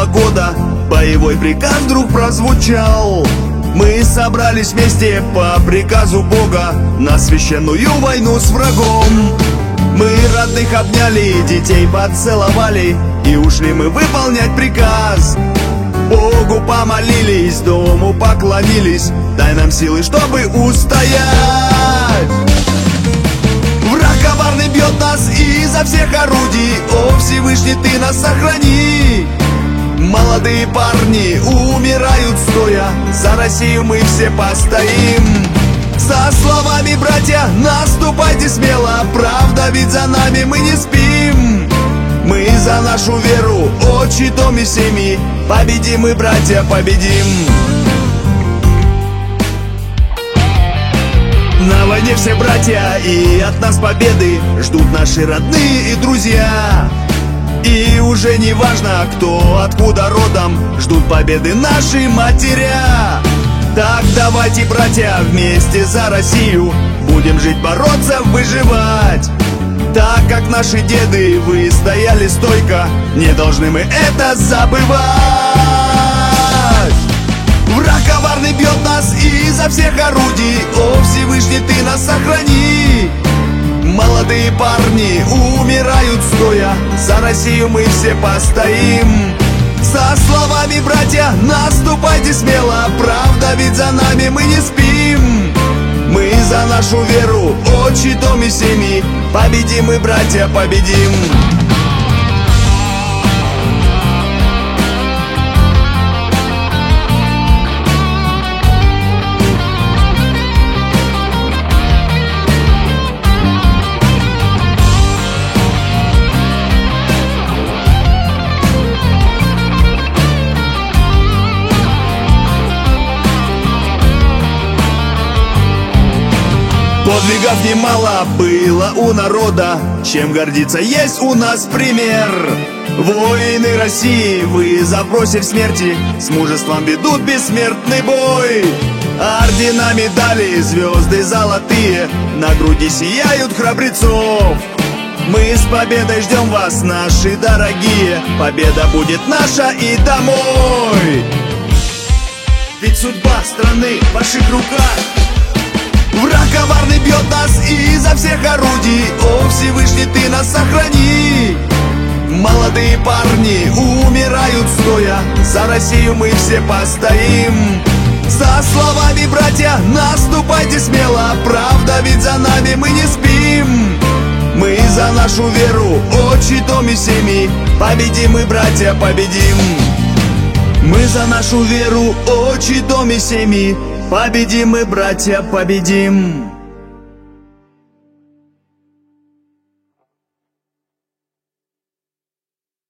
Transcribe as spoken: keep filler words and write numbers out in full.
года боевой приказ вдруг прозвучал. Мы собрались вместе по приказу Бога на священную войну с врагом. Мы родных обняли, детей поцеловали, и ушли мы выполнять приказ. Богу помолились, дому поклонились, дай нам силы, чтобы устоять. Враг коварный бьет нас изо всех орудий, о Всевышний, ты нас сохрани. Молодые парни умирают стоя, за Россию мы все постоим. За словами, братья, наступайте смело, правда ведь за нами, мы не спим. Мы за нашу веру, отчий дом и семьи, победим мы, братья, победим. На войне все братья, и от нас победы ждут наши родные и друзья. И уже не важно, кто откуда родом, ждут победы наши матеря. Так давайте, братья, вместе за Россию будем жить, бороться, выживать. Так как наши деды выстояли стойко, не должны мы это забывать. Враг коварный бьет нас изо всех орудий, о Всевышний, ты нас сохрани. Молодые парни умирают стоя, за Россию мы все постоим. За словами, братья, наступайте смело, правда ведь за нами, мы не спим. Мы за нашу веру, отчий дом и семьи, победим мы, братья, победим. Подвигов немало было у народа, чем гордиться есть у нас пример. Воины России, вы запросив смерти, с мужеством ведут бессмертный бой. Ордена, медали, звезды золотые на груди сияют храбрецов. Мы с победой ждем вас, наши дорогие, победа будет наша и домой. Ведь судьба страны в ваших руках. Враг коварный бьет нас изо всех орудий, о Всевышний, ты нас сохрани. Молодые парни умирают стоя, за Россию мы все постоим. За словами, братья, наступайте смело, правда ведь за нами, мы не спим. Мы за нашу веру, отчий дом и семьи, победим мы, братья, победим. Мы за нашу веру, отчий дом и семьи, победим мы, братья, победим.